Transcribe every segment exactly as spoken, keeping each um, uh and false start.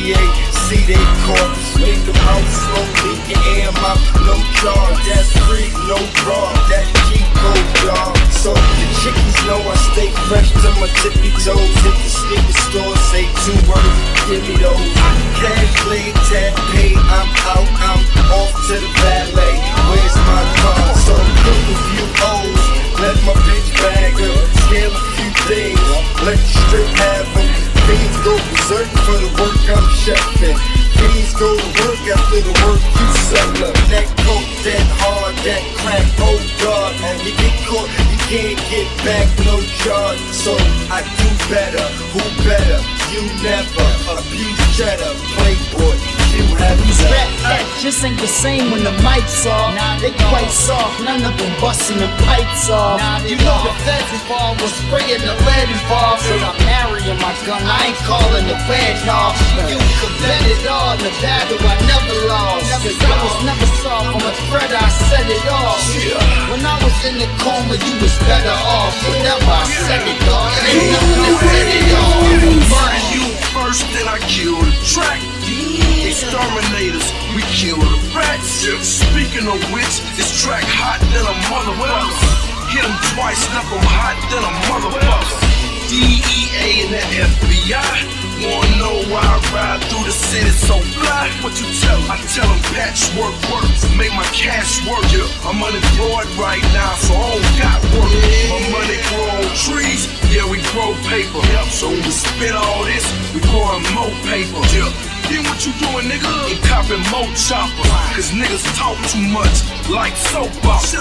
A see they caught, swing them out slowly, can air them out, no charge, that's free, no bra, that G-code, y'all. So the chickies know I stay fresh to my tippy toes. Hit the sneaker store, say two words, give me those. Cash blade, tap pay, I'm out, I'm off to the valet. Where's my car? So cook a few O's, let my bitch bag her, scale a few things, let the strip have them. Fiends go berserk for the work I'm chefing. Fiends go to work after the work you sell up. That coke, that hard, that crack, oh God. You get caught, you can't get back, no charge. So I do better, who better? You never abuse cheddar, playboy. You have These rap cats just ain't the same when the mic's off. Nah, they quite soft, none of them busting the pipes off. Nah, you know the feds involved was spraying the lead involved. Said I'm marrying my gun, I ain't calling the feds off. You could bet it all, the battle I never lost. Cause I was never soft, on the thread I set it off. When I was in the coma, you was better off. Whenever I said it, dog, it ain't nothing to set it off. Murder you first, then I kill the track. Exterminators, we kill the rats. Speaking of which, this track hot than a motherfucker. Hit him twice, left him hot than a motherfucker. D E A and the F B I wanna know why I ride through the city so fly. What you tell them? I tell them patchwork works, make my cash work. Yeah, I'm unemployed right now, so I don't got work. My money grow on trees, yeah, we grow paper. So when we spit all this, we growing more paper. Yeah. Then what you doing, nigga? And copping more choppers. Cause niggas talk too much, like soap operas.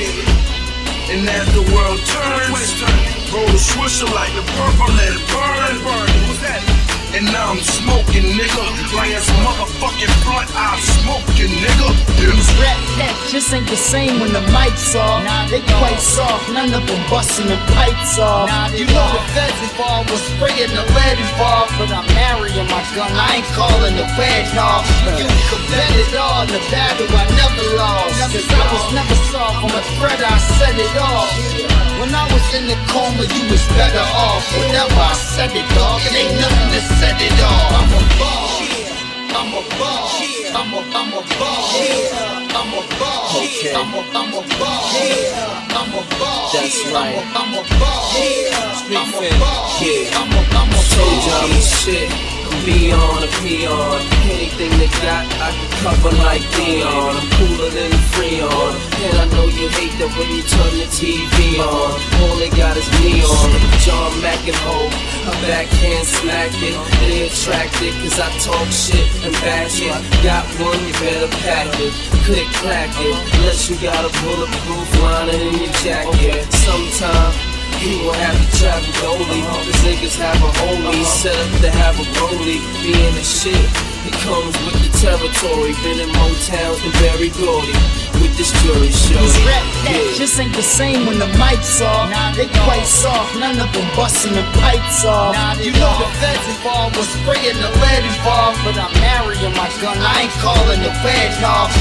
And as the world turns, roll the swisher like the purple, let it burn. What's that? And now I'm smoking, nigga. Like it's motherfucking blunt, I'm smoking, nigga. These rap cats just ain't the same when the mic's off. Nah, they quite soft, none of them busting the pipes off. Nah, you know the feds involved was spraying the lead involved. But I'm marrying my gun, I ain't calling the feds off. You could bet it all, the battle I never lost. Cause I was never soft, on the thread I set it off. When I was in the coma, you was better off. Whenever I said it, dog, it ain't nothing to set it off. I'm a boss, I'm a boss, I'm a, I'm a boss, I'm a boss, I'm a, I'm a boss, I'm a boss. That's right. I'm a boss, Street I'm a fan. boss, Yeah. I'm a, I'm a Told y'all boss. this shit. Be on a peon. Anything they got, I can cover like Dion. I'm cooler than Freon. And I know you hate that when you turn the T V on. All they got is me on. John McEnroe, I backhand smack it. They attracted cause I talk shit and back it. Got one, you better pack it. Click clack it. Unless you got a bulletproof liner in your jacket. Sometime you gon' have to travel goalie, cause niggas have a holy, set up to have a rollie. Being the shit, it comes with the territory. Been in Motowns and Berry Gordy with this jury show. These rap cats Yeah. just ain't the same when the mic's off. Nah, they quite soft, none of them busting the pipes off. Nah, you know the feds involved was spraying the lead involved. But I'm marrying my gun, I ain't calling the feds off.